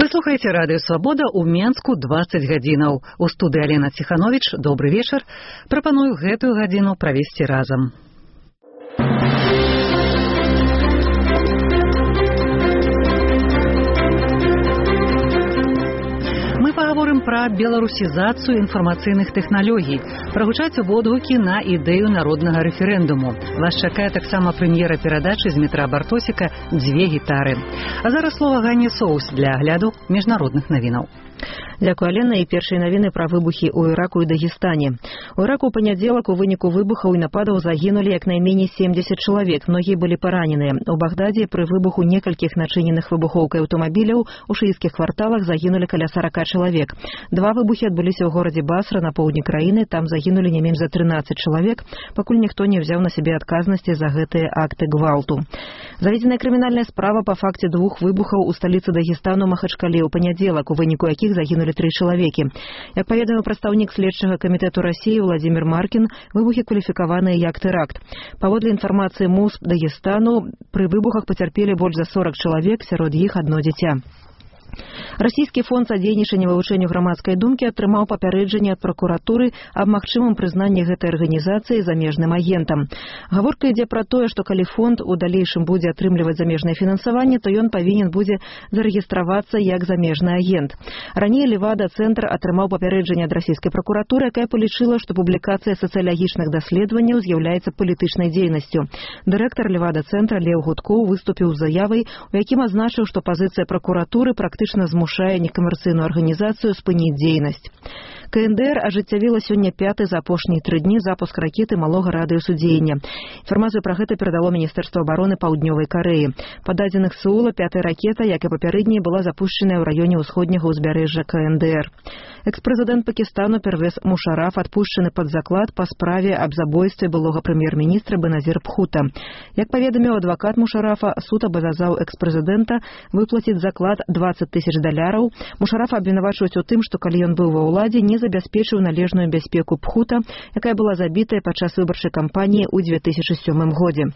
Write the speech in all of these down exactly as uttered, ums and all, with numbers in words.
Вы слухаеце радыё Свабода ў Менску дваццаць гадзінаў. У студыі Алена Ціхановіч. Добры вечар. Прапаную гэтую гадзіну правесці разам. Мы пагаворым пра беларусізацыю інфармацыйных тэхналогій, прагучаць водгукі на ідэю народнага рэферэндуму. Вас чакае таксама прэм'ера перадачы з метра Бартосіка «Дзве гітары». А зараз слова Ганне Соус для агляду міжнародных навінаў. Дзякуй, Алена, і першыя навіны пра выбухі ў Іраку і Дагестане. У Іраку ў панядзелак у выніку выбухаў і нападаў загінулі як найменей семдзесят чалавек, многія былі параненыя. У Багдадзе пры выбуху некалькіх начыненых выбухоўкай аўтамабіляў у шыіцкіх кварталах загінулі каля сарака чалавек. Два выбухі адбыліся ў горадзе Басра на поўдні краіны, там загінулі не менш за трынаццаць чалавек, пакуль ніхто не ўзяў на сябе адказнасці за гэтыя акты гвалту. Заведзеная крымінальная справа па факце двух выбухаў у сталіцы Дагестану Махачкале ў панядзелак, у выніку якіх загінулі тры чалавекі. Як паведаміў прадстаўнік следчага камітэту Расіі Владзімір Маркін, выбухі кваліфікаваныя як тэракт. Паводле інфармацыі МУСП Дагестану, пры выбухах пацярпелі больш за сорак чалавек, сярод іх адно дзіця. Расійскі фонд садзейнічання вывучэнню грамадскай думкі атрымаў папярэджанне ад пракуратуры аб магчымым прызнанні гэтай арганізацыі замежным агентам. Гаворка ідзе пра тое, што калі фонд у далейшым будзе атрымліваць замежнае фінансаванне, то ён павінен будзе зарэгістравацца як замежны агент. Раней Левада-цэнтр атрымаў папярэджанне ад расійскай пракуратуры, якая палічыла, што публікацыя сацыялагічных даследаванняў з'яўляецца палітычнай дзейнасцю. Дырэктар Левада-цэнтра Леў Гудкоў выступіў з заявай, у якім азначыў, што пазіцыя пракуратуры практычна змушае некамерцыйную арганізацыю спыніць дзейнасць. КНДР ажыццявіла сёння пяты за апошнія тры дні запуск ракеты малога радыёсудзеяння. Інфармацыю пра гэта перадало Міністэрства абароны Паўднёвай Карэі. Па дадзеных Сеула, пятая ракета, як і папярэдняя, была запушчаная ў раёне ўсходняга ўзбярэжжа КНДР. Экс-прэзідэнт Пакістану Первез Мушараф адпушчаны пад заклад па справе аб забойстве былога прэм'ер-міністра Беназір Бхута. Як паведаміў адвакат Мушарафа, суд абавязаў экс-прэзідэнта выплаціць заклад дваццаць тысяч даляраў. Мушарафа абвінавачваюць у тым, што калі ён быў ва ўладзе, не забяспечыў належную бяспеку Бхута, якая была забітая падчас выбарчай кампаніі ў дзве тысячы сёмым годзе.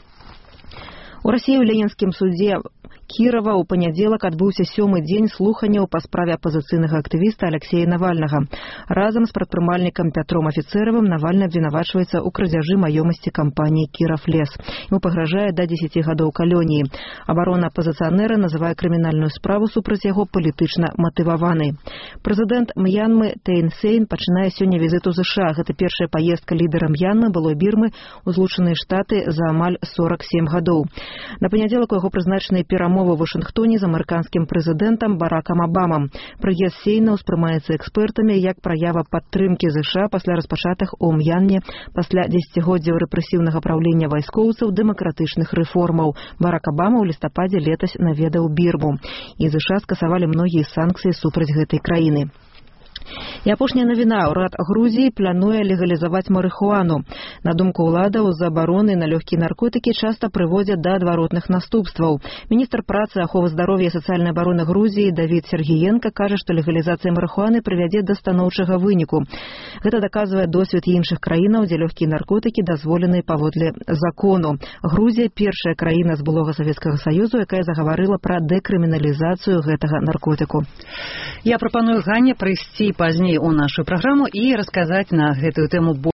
У Расіі ў Ленінскім судзе Кірава ў панядзелак адбыўся сёмы дзень слуханняў па справе апазіцыйнага актывіста Алексея Навальнага. Разам з прадпрымальнікам Пятром Афіцэравым Навальны абвінавачваецца ў крадзяжы маёмасці кампаніі «Кірафлес». Яму пагражае да дзесяці гадоў калоніі. Абарона апазіцыянера называе крымінальную справу супраць яго палітычна матываванай. Прэзідэнт М'янмы Тэйн Сейн пачынае сёння візіт у ЗША. Гэта першая паездка лідара М'янмы, былой Бірмы, у Злучаныя Штаты за амаль сорак сем гадоў. На панядзелак у яго прызначаныя перамовы у Вашынгтоне з амерыканскім прэзідэнтам Баракам Абамам. Прыезд Сейна ўспрымаецца экспертамі як праява падтрымкі ЗША пасля распачатых у М'янме пасля дзесяцігоддзяў рэпрэсіўнага праўлення вайскоўцаў дэмакратычных рэформаў. Барак Абама ў лістападзе летась наведаў Бірму. І ЗША скасавалі многія санкцыі супраць гэтай краіны. І апошняя навіна. Урад Грузіі плануе легалізаваць марыхуану. На думку ўладаў, забароны на лёгкія наркотыкі часта прыводзяць да адваротных наступстваў. Міністр працы, аховы здароўя і сацыяльнай абароны Грузіі Давід Сергіенка кажа, што легалізацыя марыхуаны прывядзе да станоўчага выніку. Гэта даказвае досвед іншых краінаў, дзе лёгкія наркотыкі дазволены паводле закону. Грузія першая краіна з былога Савецкага Саюзу, якая загаварыла пра дэкрыміналізацыю гэтага наркотыку. Я прапаную Ганне прыйсці пазней у нашу праграму і расказаць на гэтую тэму